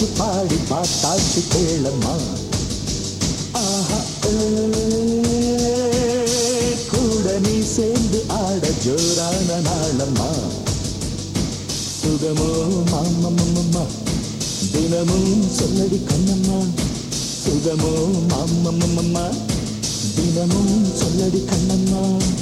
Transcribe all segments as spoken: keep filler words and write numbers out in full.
போட்டாச்சு பாடி பார்த்தாச்சு கேளம்மா. ஆஹா கூட நீ சேர்ந்து ஆட ஜோரான நாளம்மா. சுகமோ மாமம்மம்மா தினமும் சொல்லடி கண்ணம்மா. சுகமோ மாமம்மம்மா தினமும் சொல்லடி கண்ணம்மா.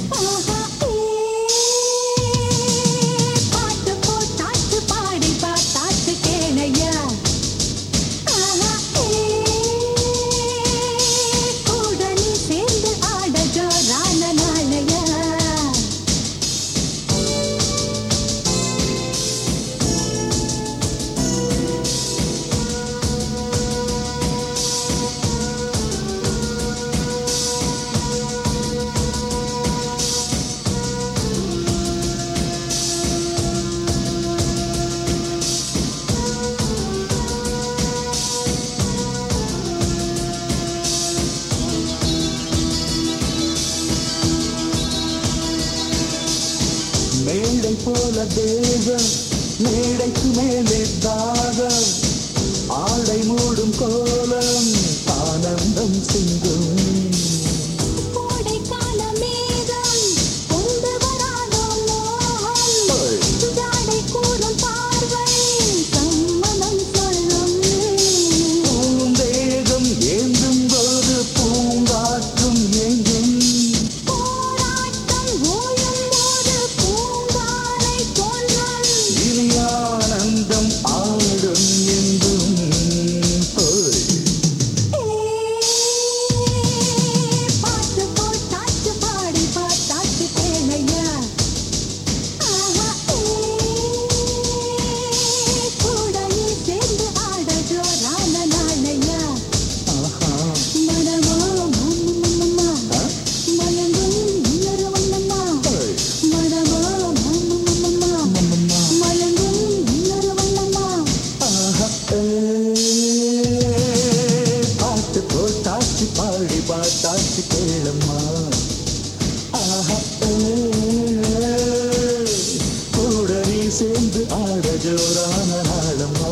மேடை போல தேவம் மேடைக்கு மேலே தாகம் ஆடை மூடும் கோலம் ஆனந்தம் சிந்தும். பாடி பார்த்தாச்சு கேளம்மா. ஆஹா கூட நீ சேர்ந்து ஆட ஜோரான நாளம்மா.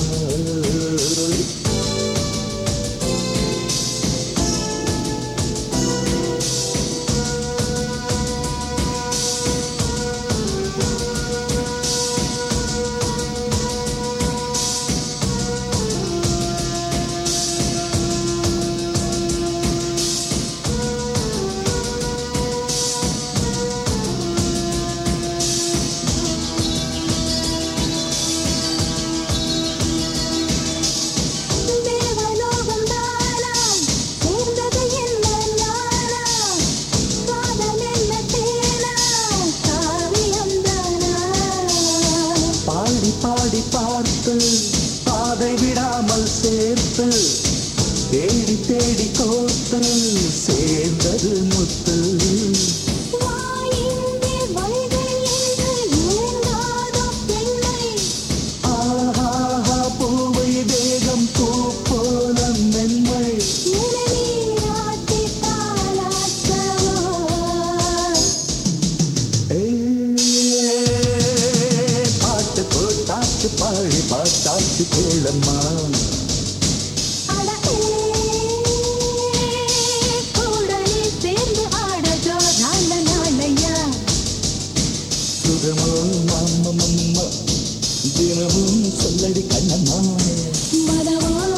பாடி பார்த்து பாதை விடாமல் சேர்த்து தேடி தேடி கோத்து சேர்ந்தது முத்து. ஆஹா பூவை தேகம் பூ போல மென்மை பாடி பார்த்தாச்சு கேளம்மா. சுகமோ மாமம்மம்மா தினமும் சொல்லடி கண்ணம்மா.